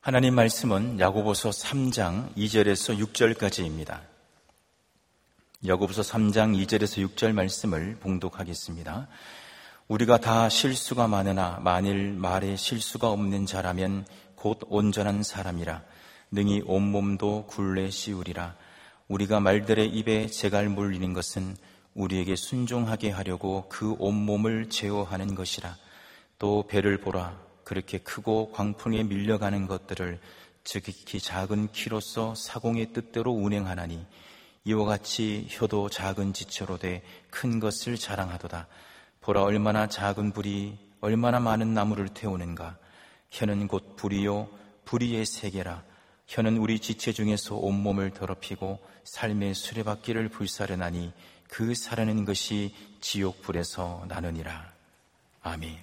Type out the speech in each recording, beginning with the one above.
하나님 말씀은 야고보서 3장 2절에서 6절까지입니다. 야고보서 3장 2절에서 6절 말씀을 봉독하겠습니다. 우리가 다 실수가 많으나 만일 말에 실수가 없는 자라면 곧 온전한 사람이라 능히 온몸도 굴레 씌우리라. 우리가 말들의 입에 재갈 물리는 것은 우리에게 순종하게 하려고 그 온몸을 제어하는 것이라. 또 배를 보라. 그렇게 크고 광풍에 밀려가는 것들을 지극히 작은 키로서 사공의 뜻대로 운행하나니 이와 같이 혀도 작은 지체로 돼 큰 것을 자랑하도다. 보라, 얼마나 작은 불이 얼마나 많은 나무를 태우는가. 혀는 곧 불이요 불의의 세계라. 혀는 우리 지체 중에서 온몸을 더럽히고 삶의 수레바퀴를 불사르나니 그 사르는 것이 지옥불에서 나느니라. 아멘.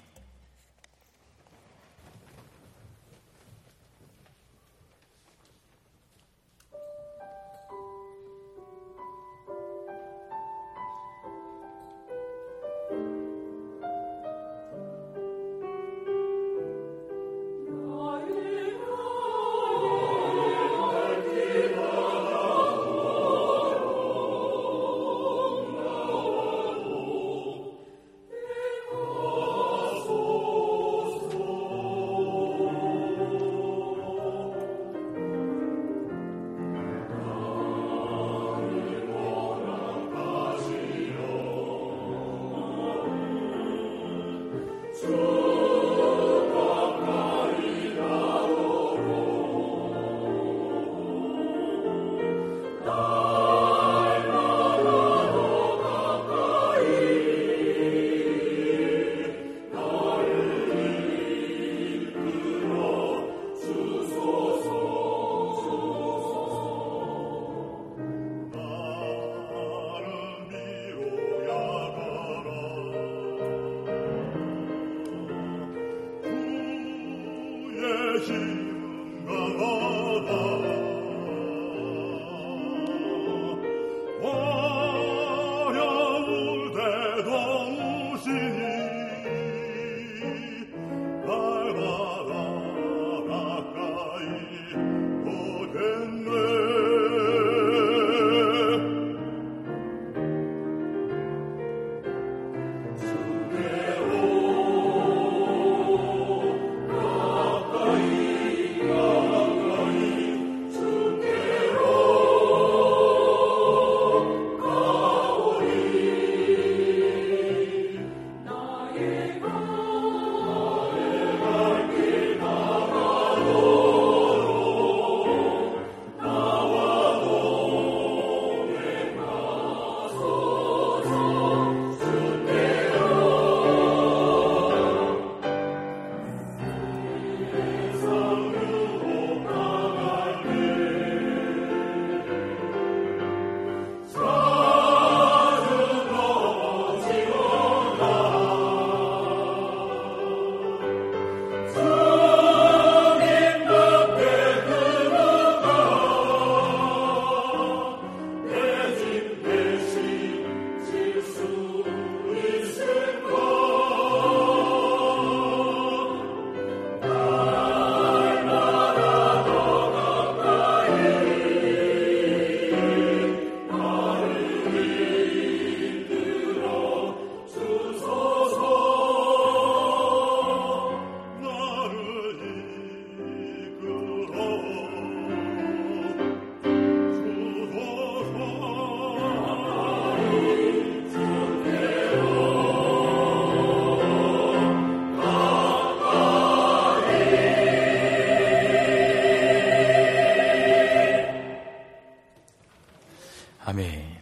아멘.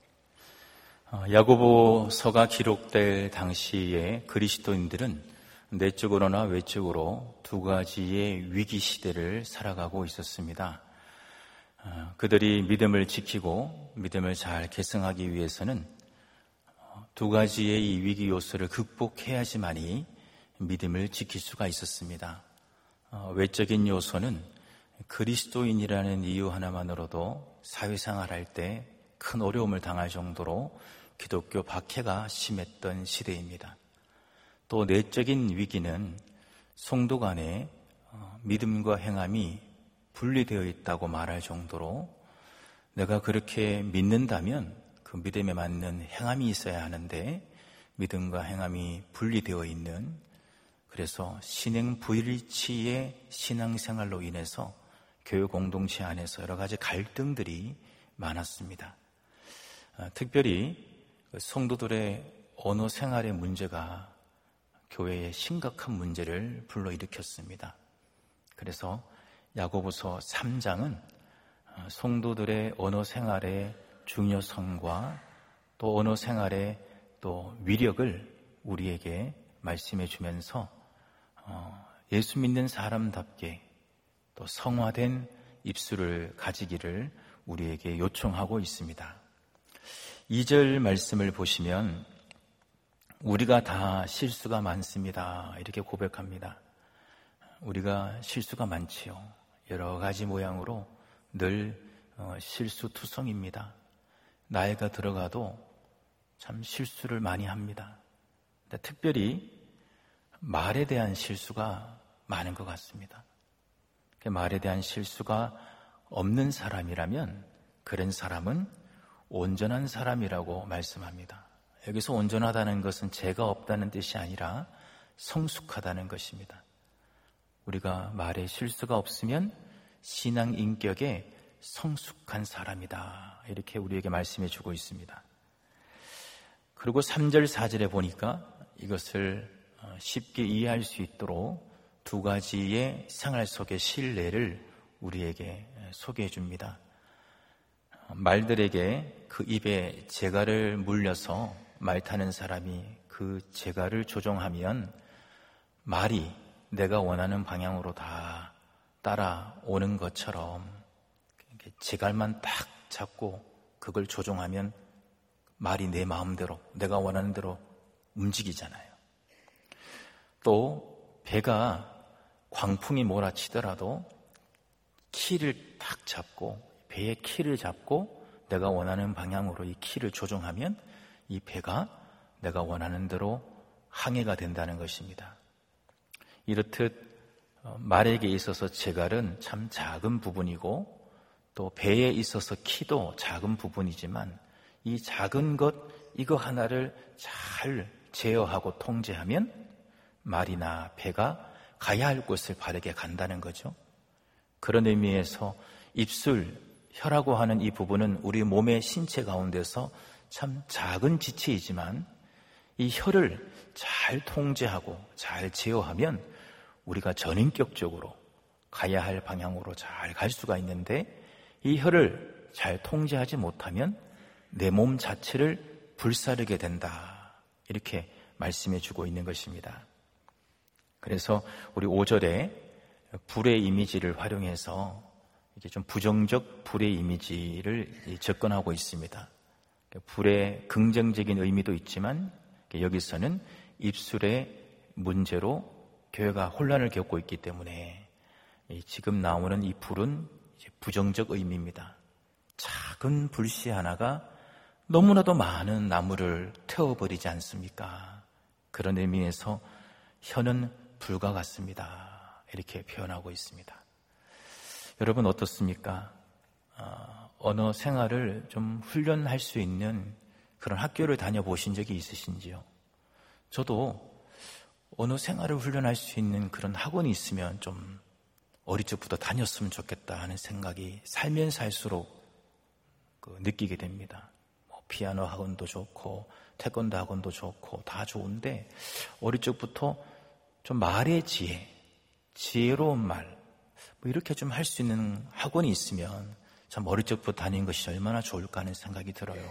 야고보서가 기록될 당시에 그리스도인들은 내적으로나 외적으로 두 가지의 위기 시대를 살아가고 있었습니다. 그들이 믿음을 지키고 믿음을 잘 계승하기 위해서는 두 가지의 이 위기 요소를 극복해야지만이 믿음을 지킬 수가 있었습니다. 외적인 요소는 그리스도인이라는 이유 하나만으로도 사회생활할 때 큰 어려움을 당할 정도로 기독교 박해가 심했던 시대입니다. 또 내적인 위기는 성도 간에 믿음과 행함이 분리되어 있다고 말할 정도로 내가 그렇게 믿는다면 그 믿음에 맞는 행함이 있어야 하는데 믿음과 행함이 분리되어 있는, 그래서 신행 불일치의 신앙생활로 인해서 교회 공동체 안에서 여러 가지 갈등들이 많았습니다. 특별히 성도들의 언어 생활의 문제가 교회에 심각한 문제를 불러일으켰습니다. 그래서 야고보서 3장은 성도들의 언어 생활의 중요성과 또 언어 생활의 또 위력을 우리에게 말씀해 주면서 예수 믿는 사람답게 또 성화된 입술을 가지기를 우리에게 요청하고 있습니다. 2절 말씀을 보시면 우리가 다 실수가 많습니다, 이렇게 고백합니다. 우리가 실수가 많지요. 여러 가지 모양으로 늘 실수투성입니다. 나이가 들어가도 참 실수를 많이 합니다. 특별히 말에 대한 실수가 많은 것 같습니다. 말에 대한 실수가 없는 사람이라면 그런 사람은 온전한 사람이라고 말씀합니다. 여기서 온전하다는 것은 죄가 없다는 뜻이 아니라 성숙하다는 것입니다. 우리가 말에 실수가 없으면 신앙 인격에 성숙한 사람이다, 이렇게 우리에게 말씀해 주고 있습니다. 그리고 3절 4절에 보니까 이것을 쉽게 이해할 수 있도록 두 가지의 생활 속의 실례를 우리에게 소개해 줍니다. 말들에게 그 입에 재갈을 물려서 말 타는 사람이 그 재갈을 조종하면 말이 내가 원하는 방향으로 다 따라오는 것처럼 재갈만 딱 잡고 그걸 조종하면 말이 내 마음대로, 내가 원하는 대로 움직이잖아요. 또 배가 광풍이 몰아치더라도 키를 딱 잡고, 배의 키를 잡고 내가 원하는 방향으로 이 키를 조종하면 이 배가 내가 원하는 대로 항해가 된다는 것입니다. 이렇듯 말에게 있어서 재갈은 참 작은 부분이고 또 배에 있어서 키도 작은 부분이지만 이 작은 것 이거 하나를 잘 제어하고 통제하면 말이나 배가 가야 할 곳을 바르게 간다는 거죠. 그런 의미에서 입술, 혀라고 하는 이 부분은 우리 몸의 신체 가운데서 참 작은 지체이지만 이 혀를 잘 통제하고 잘 제어하면 우리가 전인격적으로 가야 할 방향으로 잘 갈 수가 있는데 이 혀를 잘 통제하지 못하면 내 몸 자체를 불사르게 된다, 이렇게 말씀해 주고 있는 것입니다. 그래서 우리 5절에 불의 이미지를 활용해서 이게 좀 부정적 불의 이미지를 접근하고 있습니다. 불의 긍정적인 의미도 있지만 여기서는 입술의 문제로 교회가 혼란을 겪고 있기 때문에 지금 나오는 이 불은 부정적 의미입니다. 작은 불씨 하나가 너무나도 많은 나무를 태워버리지 않습니까? 그런 의미에서 혀는 불과 같습니다, 이렇게 표현하고 있습니다. 여러분 어떻습니까? 언어 생활을 좀 훈련할 수 있는 그런 학교를 다녀보신 적이 있으신지요? 저도 언어 생활을 훈련할 수 있는 그런 학원이 있으면 좀 어릴 적부터 다녔으면 좋겠다 하는 생각이 살면서 할수록 느끼게 됩니다. 피아노 학원도 좋고 태권도 학원도 좋고 다 좋은데 어릴 적부터 좀 말의 지혜, 지혜로운 말 이렇게 좀 할 수 있는 학원이 있으면 참 어릴 적부터 다니는 것이 얼마나 좋을까 하는 생각이 들어요.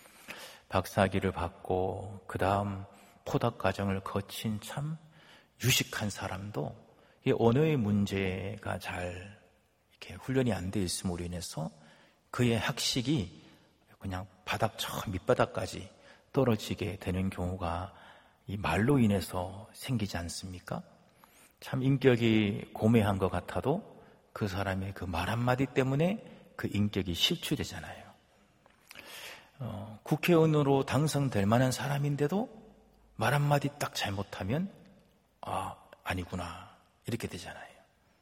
박사학위를 받고 그 다음 포닥 과정을 거친 참 유식한 사람도 이 언어의 문제가 잘 이렇게 훈련이 안 돼 있음으로 인해서 그의 학식이 그냥 바닥 저 밑바닥까지 떨어지게 되는 경우가 이 말로 인해서 생기지 않습니까? 참 인격이 고매한 것 같아도 그 사람의 그 말 한마디 때문에 그 인격이 실추되잖아요. 국회의원으로 당선될 만한 사람인데도 말 한마디 딱 잘못하면 아니구나 이렇게 되잖아요.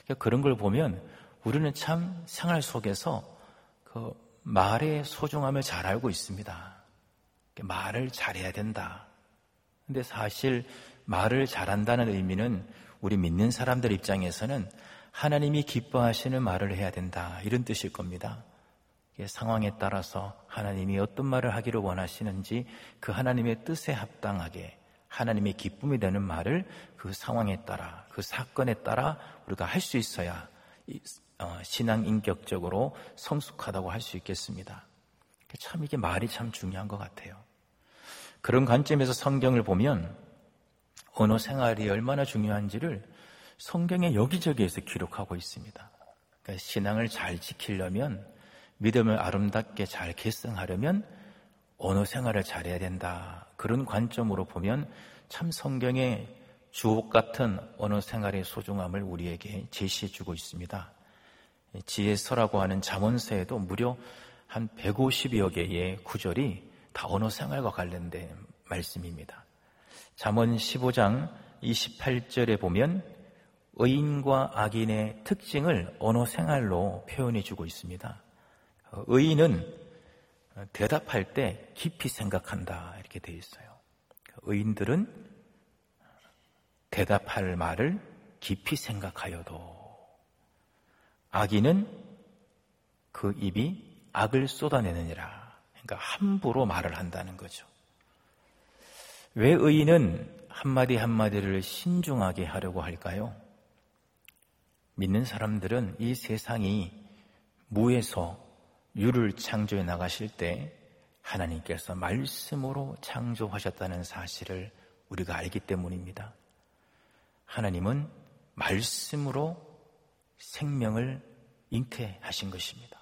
그런 걸 보면 우리는 참 생활 속에서 그 말의 소중함을 잘 알고 있습니다. 말을 잘해야 된다. 근데 사실 말을 잘한다는 의미는 우리 믿는 사람들 입장에서는 하나님이 기뻐하시는 말을 해야 된다, 이런 뜻일 겁니다. 상황에 따라서 하나님이 어떤 말을 하기를 원하시는지 그 하나님의 뜻에 합당하게 하나님의 기쁨이 되는 말을 그 상황에 따라, 그 사건에 따라 우리가 할 수 있어야 신앙 인격적으로 성숙하다고 할 수 있겠습니다. 참 이게 말이 참 중요한 것 같아요. 그런 관점에서 성경을 보면 언어 생활이 얼마나 중요한지를 성경의 여기저기에서 기록하고 있습니다. 그러니까 신앙을 잘 지키려면, 믿음을 아름답게 잘 계승하려면 언어 생활을 잘해야 된다. 그런 관점으로 보면 참 성경의 주옥 같은 언어 생활의 소중함을 우리에게 제시해주고 있습니다. 지혜서라고 하는 잠언서에도 무려 한 150여 개의 구절이 다 언어 생활과 관련된 말씀입니다. 잠언 15장 28절에 보면 의인과 악인의 특징을 언어 생활로 표현해 주고 있습니다. 의인은 대답할 때 깊이 생각한다, 이렇게 되어 있어요. 의인들은 대답할 말을 깊이 생각하여도, 악인은 그 입이 악을 쏟아내느니라. 그러니까 함부로 말을 한다는 거죠. 왜 의인은 한마디 한마디를 신중하게 하려고 할까요? 믿는 사람들은 이 세상이 무에서 유를 창조해 나가실 때 하나님께서 말씀으로 창조하셨다는 사실을 우리가 알기 때문입니다. 하나님은 말씀으로 생명을 잉태하신 것입니다.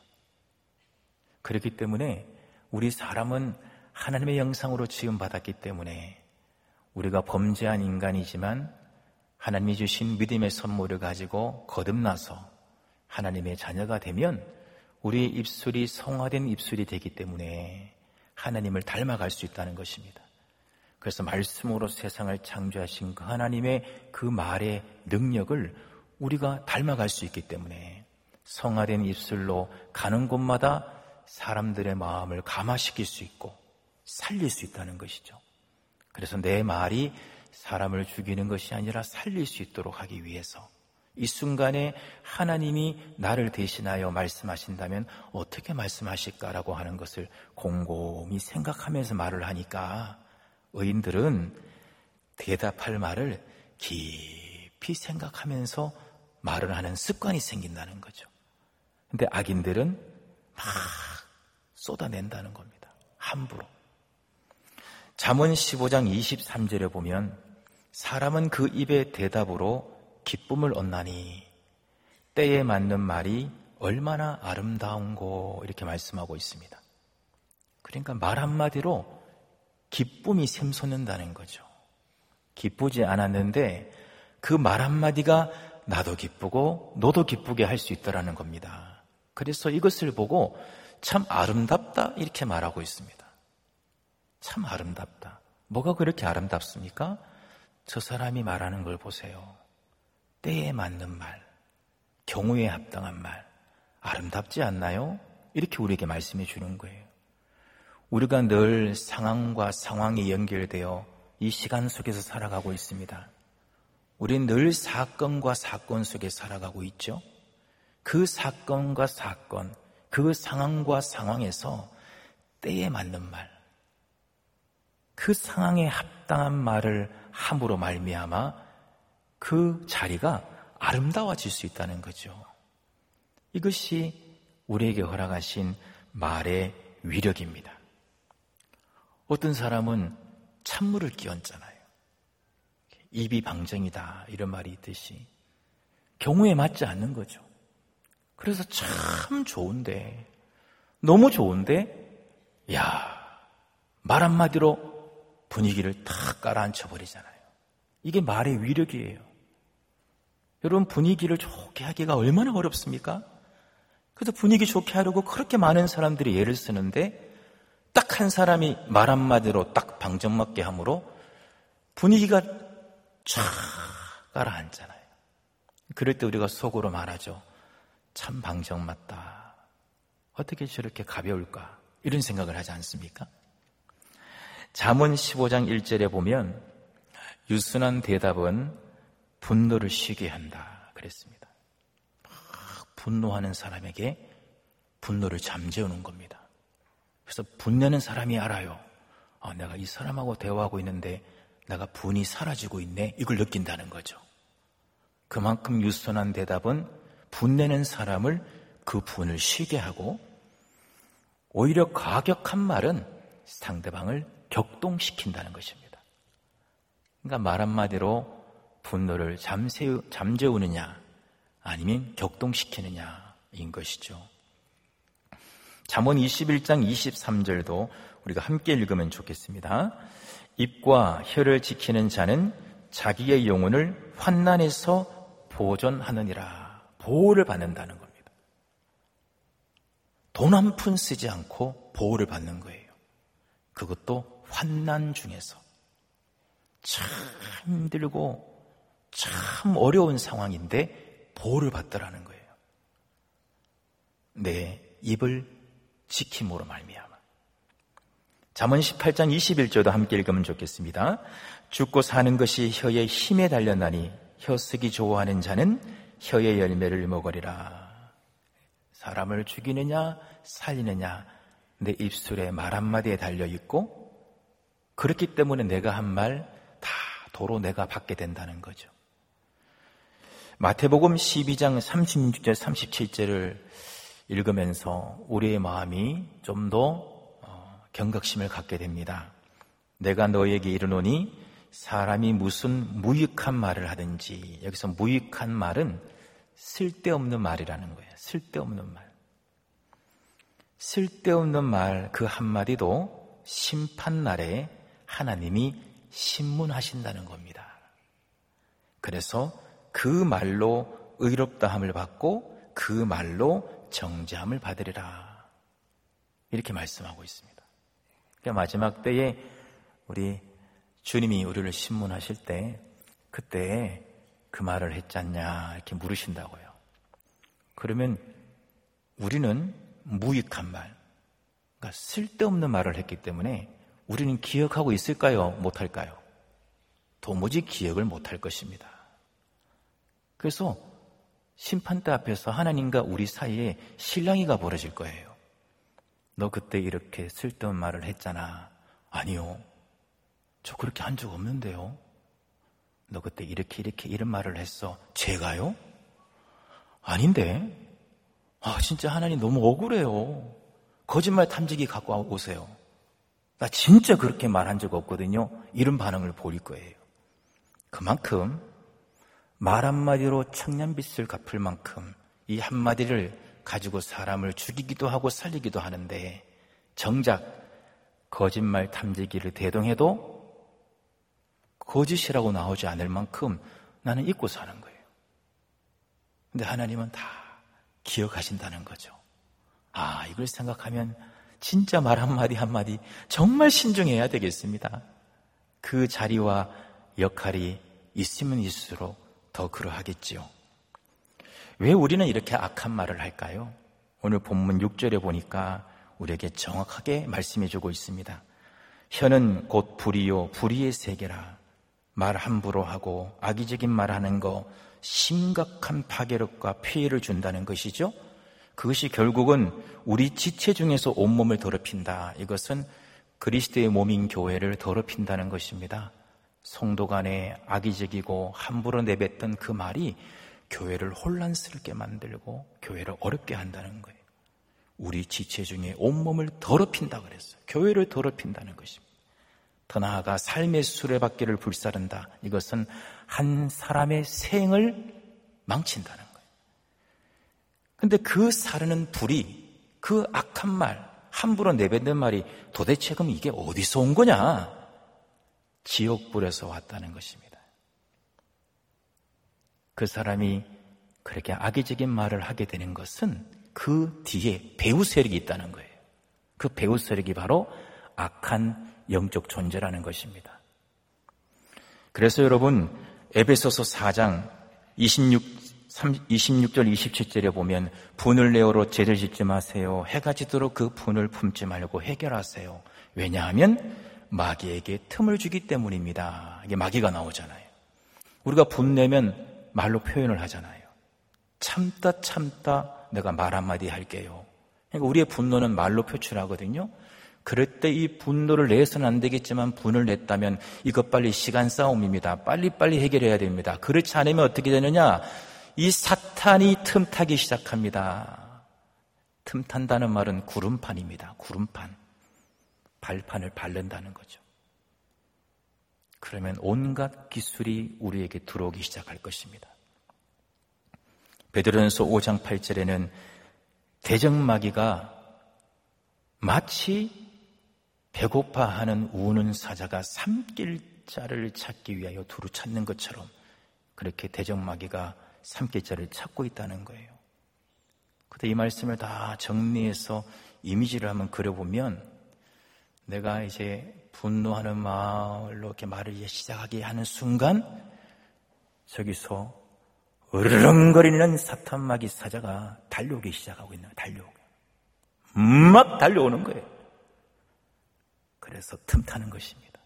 그렇기 때문에 우리 사람은 하나님의 형상으로 지음받았기 때문에 우리가 범죄한 인간이지만 하나님이 주신 믿음의 선물을 가지고 거듭나서 하나님의 자녀가 되면 우리의 입술이 성화된 입술이 되기 때문에 하나님을 닮아갈 수 있다는 것입니다. 그래서 말씀으로 세상을 창조하신 그 하나님의 그 말의 능력을 우리가 닮아갈 수 있기 때문에 성화된 입술로 가는 곳마다 사람들의 마음을 감화시킬 수 있고 살릴 수 있다는 것이죠. 그래서 내 말이 사람을 죽이는 것이 아니라 살릴 수 있도록 하기 위해서 이 순간에 하나님이 나를 대신하여 말씀하신다면 어떻게 말씀하실까라고 하는 것을 곰곰이 생각하면서 말을 하니까 의인들은 대답할 말을 깊이 생각하면서 말을 하는 습관이 생긴다는 거죠. 근데 악인들은 막 쏟아낸다는 겁니다. 함부로. 잠언 15장 23절에 보면 사람은 그 입의 대답으로 기쁨을 얻나니 때에 맞는 말이 얼마나 아름다운고, 이렇게 말씀하고 있습니다. 그러니까 말 한마디로 기쁨이 샘솟는다는 거죠. 기쁘지 않았는데 그 말 한마디가 나도 기쁘고 너도 기쁘게 할 수 있다라는 겁니다. 그래서 이것을 보고 참 아름답다, 이렇게 말하고 있습니다. 참 아름답다. 뭐가 그렇게 아름답습니까? 저 사람이 말하는 걸 보세요. 때에 맞는 말, 경우에 합당한 말, 아름답지 않나요? 이렇게 우리에게 말씀해 주는 거예요. 우리가 늘 상황과 상황이 연결되어 이 시간 속에서 살아가고 있습니다. 우린 늘 사건과 사건 속에 살아가고 있죠. 그 사건과 사건, 그 상황과 상황에서 때에 맞는 말, 그 상황에 합당한 말을 함으로 말미암아 그 자리가 아름다워질 수 있다는 거죠. 이것이 우리에게 허락하신 말의 위력입니다. 어떤 사람은 찬물을 끼얹잖아요. 입이 방정이다, 이런 말이 있듯이 경우에 맞지 않는 거죠. 그래서 참 좋은데, 너무 좋은데, 말 한마디로 분위기를 탁 깔아앉혀버리잖아요. 이게 말의 위력이에요. 여러분, 분위기를 좋게 하기가 얼마나 어렵습니까? 그래서 분위기 좋게 하려고 그렇게 많은 사람들이 애를 쓰는데 딱 한 사람이 말 한마디로 딱 방정맞게 함으로 분위기가 쫙 가라앉잖아요. 그럴 때 우리가 속으로 말하죠. 참 방정 맞다. 어떻게 저렇게 가벼울까? 이런 생각을 하지 않습니까? 잠언 15장 1절에 보면 유순한 대답은 분노를 쉬게 한다 그랬습니다. 막 분노하는 사람에게 분노를 잠재우는 겁니다. 그래서 분내는 사람이 알아요. 내가 이 사람하고 대화하고 있는데 내가 분이 사라지고 있네. 이걸 느낀다는 거죠. 그만큼 유순한 대답은 분내는 사람을 그 분을 쉬게 하고, 오히려 과격한 말은 상대방을 격동시킨다는 것입니다. 그러니까 말 한마디로 분노를 잠재우느냐 아니면 격동시키느냐인 것이죠. 잠언 21장 23절도 우리가 함께 읽으면 좋겠습니다. 입과 혀를 지키는 자는 자기의 영혼을 환난에서 보존하느니라. 보호를 받는다는 겁니다. 돈 한 푼 쓰지 않고 보호를 받는 거예요. 그것도 환난 중에서. 참 힘들고 참 어려운 상황인데 보호를 받더라는 거예요. 내 입을 지킴으로 말미암아. 잠언 18장 21절도 함께 읽으면 좋겠습니다. 죽고 사는 것이 혀의 힘에 달렸나니 혀 쓰기 좋아하는 자는 혀의 열매를 먹으리라. 사람을 죽이느냐 살리느냐 내 입술에 말 한마디에 달려있고, 그렇기 때문에 내가 한 말 다 도로 내가 받게 된다는 거죠. 마태복음 12장 36절 37절을 읽으면서 우리의 마음이 좀 더 경각심을 갖게 됩니다. 내가 너에게 이르노니 사람이 무슨 무익한 말을 하든지, 여기서 무익한 말은 쓸데없는 말이라는 거예요. 쓸데없는 말. 쓸데없는 말 그 한마디도 심판날에 하나님이 신문하신다는 겁니다. 그래서 그 말로 의롭다함을 받고 그 말로 정죄함을 받으리라. 이렇게 말씀하고 있습니다. 그러니까 마지막 때에 우리 주님이 우리를 신문하실 때 그때 그 말을 했잖냐 이렇게 물으신다고요. 그러면 우리는 무익한 말, 그러니까 쓸데없는 말을 했기 때문에 우리는 기억하고 있을까요? 못할까요? 도무지 기억을 못할 것입니다. 그래서 심판대 앞에서 하나님과 우리 사이에 실랑이가 벌어질 거예요. 너 그때 이렇게 쓸데없는 말을 했잖아. 아니요. 저 그렇게 한 적 없는데요. 너 그때 이렇게 이런 말을 했어. 제가요? 아닌데. 진짜 하나님 너무 억울해요. 거짓말 탐지기 갖고 오세요. 나 진짜 그렇게 말한 적 없거든요. 이런 반응을 보일 거예요. 그만큼 말 한마디로 청년빚을 갚을 만큼 이 한마디를 가지고 사람을 죽이기도 하고 살리기도 하는데, 정작 거짓말 탐지기를 대동해도 거짓이라고 나오지 않을 만큼 나는 잊고 사는 거예요. 근데 하나님은 다 기억하신다는 거죠. 이걸 생각하면 진짜 말 한마디 한마디 정말 신중해야 되겠습니다. 그 자리와 역할이 있으면 있을수록 더 그러하겠지요. 왜 우리는 이렇게 악한 말을 할까요? 오늘 본문 6절에 보니까 우리에게 정확하게 말씀해주고 있습니다. 혀는 곧 불이요 불의의 세계라. 말 함부로 하고 악의적인 말하는 거 심각한 파괴력과 피해를 준다는 것이죠. 그것이 결국은 우리 지체 중에서 온몸을 더럽힌다. 이것은 그리스도의 몸인 교회를 더럽힌다는 것입니다. 성도 간에 악의적이고 함부로 내뱉던 그 말이 교회를 혼란스럽게 만들고 교회를 어렵게 한다는 거예요. 우리 지체 중에 온몸을 더럽힌다 그랬어요. 교회를 더럽힌다는 것입니다. 더 나아가 삶의 수레바퀴를 불사른다. 이것은 한 사람의 생을 망친다는 거예요. 근데 그 사르는 불이, 그 악한 말, 함부로 내뱉는 말이 도대체 그럼 이게 어디서 온 거냐? 지옥불에서 왔다는 것입니다. 그 사람이 그렇게 악의적인 말을 하게 되는 것은 그 뒤에 배후 세력이 있다는 거예요. 그 배후 세력이 바로 악한 영적 존재라는 것입니다. 그래서 여러분, 에베소서 4장 26절 27절에 보면 분을 내어로 죄를 짓지 마세요. 해가 지도록 그 분을 품지 말고 해결하세요. 왜냐하면 마귀에게 틈을 주기 때문입니다. 이게 마귀가 나오잖아요. 우리가 분내면 말로 표현을 하잖아요. 참다 내가 말 한마디 할게요. 그러니까 우리의 분노는 말로 표출하거든요. 그럴 때 이 분노를 내서는 안 되겠지만 분을 냈다면 이것 빨리 시간 싸움입니다. 빨리빨리 해결해야 됩니다. 그렇지 않으면 어떻게 되느냐? 이 사탄이 틈타기 시작합니다. 틈탄다는 말은 구름판입니다. 구름판. 발판을 밟는다는 거죠. 그러면 온갖 기술이 우리에게 들어오기 시작할 것입니다. 베드로전서 5장 8절에는 대적마귀가 마치 배고파하는 우는 사자가 삼킬 자를 찾기 위하여 두루 찾는 것처럼 그렇게 대적마귀가 삼킬 자를 찾고 있다는 거예요. 그런데 이 말씀을 다 정리해서 이미지를 한번 그려보면 내가 이제 분노하는 마음으로 이렇게 말을 시작하게 하는 순간 저기서 으르렁거리는 사탄마귀 사자가 달려오기 시작하고 있는 거예요. 막 달려오는 거예요. 그래서 틈타는 것입니다.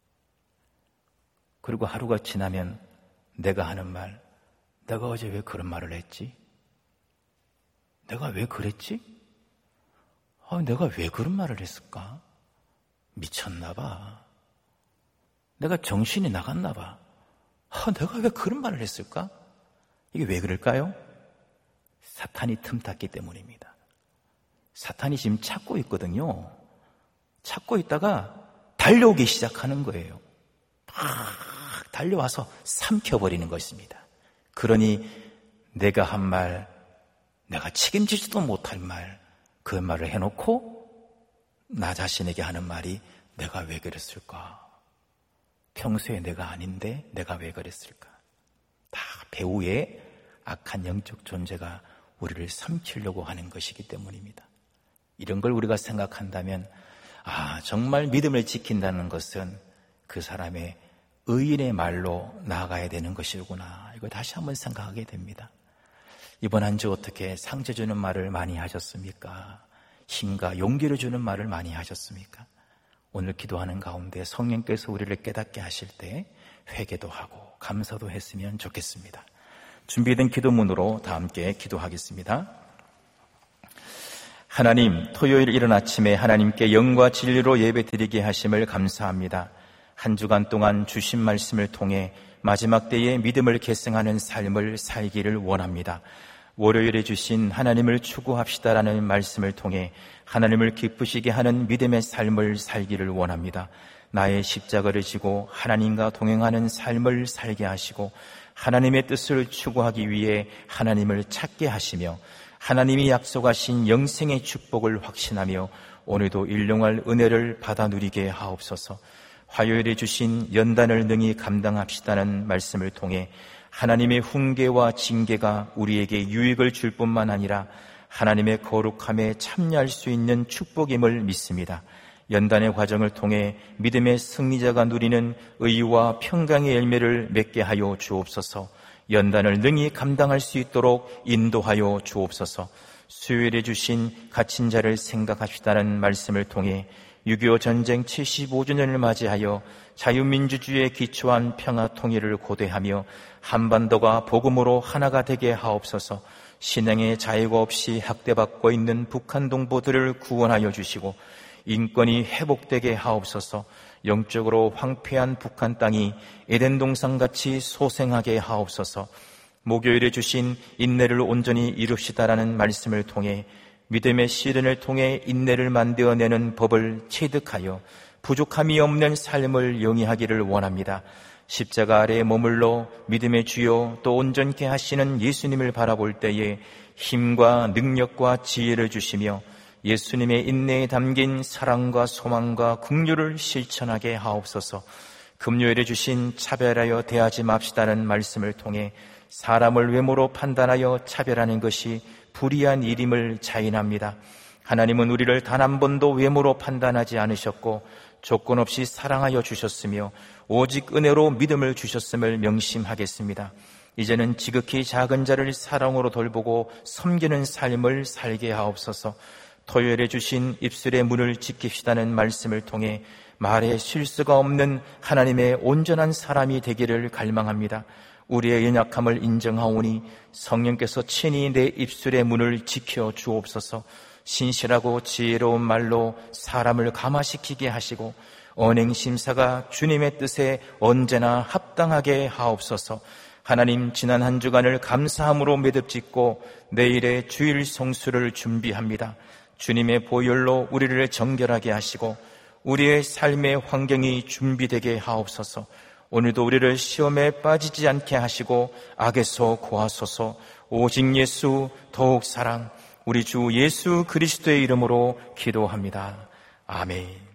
그리고 하루가 지나면 내가 하는 말, 내가 어제 왜 그런 말을 했지? 내가 왜 그랬지? 내가 왜 그런 말을 했을까? 미쳤나 봐. 내가 정신이 나갔나 봐. 내가 왜 그런 말을 했을까? 이게 왜 그럴까요? 사탄이 틈탔기 때문입니다. 사탄이 지금 찾고 있거든요. 찾고 있다가 달려오기 시작하는 거예요. 막 달려와서 삼켜버리는 것입니다. 그러니 내가 한 말, 내가 책임지지도 못할 말, 그 말을 해놓고 나 자신에게 하는 말이 내가 왜 그랬을까? 평소에 내가 아닌데 내가 왜 그랬을까? 다 배후에 악한 영적 존재가 우리를 삼키려고 하는 것이기 때문입니다. 이런 걸 우리가 생각한다면 정말 믿음을 지킨다는 것은 그 사람의 의인의 말로 나아가야 되는 것이구나. 이거 다시 한번 생각하게 됩니다. 이번 한 주 어떻게 상처 주는 말을 많이 하셨습니까? 힘과 용기를 주는 말을 많이 하셨습니까? 오늘 기도하는 가운데 성령께서 우리를 깨닫게 하실 때 회개도 하고 감사도 했으면 좋겠습니다. 준비된 기도문으로 다 함께 기도하겠습니다. 하나님, 토요일 이른 아침에 하나님께 영과 진리로 예배드리게 하심을 감사합니다. 한 주간 동안 주신 말씀을 통해 마지막 때에 믿음을 계승하는 삶을 살기를 원합니다. 월요일에 주신 하나님을 추구합시다라는 말씀을 통해 하나님을 기쁘시게 하는 믿음의 삶을 살기를 원합니다. 나의 십자가를 지고 하나님과 동행하는 삶을 살게 하시고 하나님의 뜻을 추구하기 위해 하나님을 찾게 하시며 하나님이 약속하신 영생의 축복을 확신하며 오늘도 일용할 은혜를 받아 누리게 하옵소서. 화요일에 주신 연단을 능히 감당합시다는 말씀을 통해 하나님의 훈계와 징계가 우리에게 유익을 줄 뿐만 아니라 하나님의 거룩함에 참여할 수 있는 축복임을 믿습니다. 연단의 과정을 통해 믿음의 승리자가 누리는 의와 평강의 열매를 맺게 하여 주옵소서. 연단을 능히 감당할 수 있도록 인도하여 주옵소서. 수요일에 주신 갇힌 자를 생각합시다는 말씀을 통해 6.25 전쟁 75주년을 맞이하여 자유민주주의에 기초한 평화 통일을 고대하며 한반도가 복음으로 하나가 되게 하옵소서. 신앙의 자유가 없이 학대받고 있는 북한 동포들을 구원하여 주시고 인권이 회복되게 하옵소서. 영적으로 황폐한 북한 땅이 에덴 동산같이 소생하게 하옵소서. 목요일에 주신 인내를 온전히 이룹시다라는 말씀을 통해 믿음의 시련을 통해 인내를 만들어내는 법을 체득하여 부족함이 없는 삶을 영위하기를 원합니다. 십자가 아래에 머물러 믿음의 주요 또 온전케 하시는 예수님을 바라볼 때에 힘과 능력과 지혜를 주시며 예수님의 인내에 담긴 사랑과 소망과 긍휼을 실천하게 하옵소서. 금요일에 주신 차별하여 대하지 맙시다는 말씀을 통해 사람을 외모로 판단하여 차별하는 것이 불의한 일임을 자인합니다. 하나님은 우리를 단 한 번도 외모로 판단하지 않으셨고 조건 없이 사랑하여 주셨으며 오직 은혜로 믿음을 주셨음을 명심하겠습니다. 이제는 지극히 작은 자를 사랑으로 돌보고 섬기는 삶을 살게 하옵소서. 토요일에 주신 입술의 문을 지킵시다는 말씀을 통해 말에 실수가 없는 하나님의 온전한 사람이 되기를 갈망합니다. 우리의 연약함을 인정하오니 성령께서 친히 내 입술의 문을 지켜 주옵소서. 신실하고 지혜로운 말로 사람을 감화시키게 하시고 언행심사가 주님의 뜻에 언제나 합당하게 하옵소서. 하나님, 지난 한 주간을 감사함으로 매듭짓고 내일의 주일 성수를 준비합니다. 주님의 보혈로 우리를 정결하게 하시고 우리의 삶의 환경이 준비되게 하옵소서. 오늘도 우리를 시험에 빠지지 않게 하시고 악에서 구하소서. 오직 예수, 더욱 사랑, 우리 주 예수 그리스도의 이름으로 기도합니다. 아멘.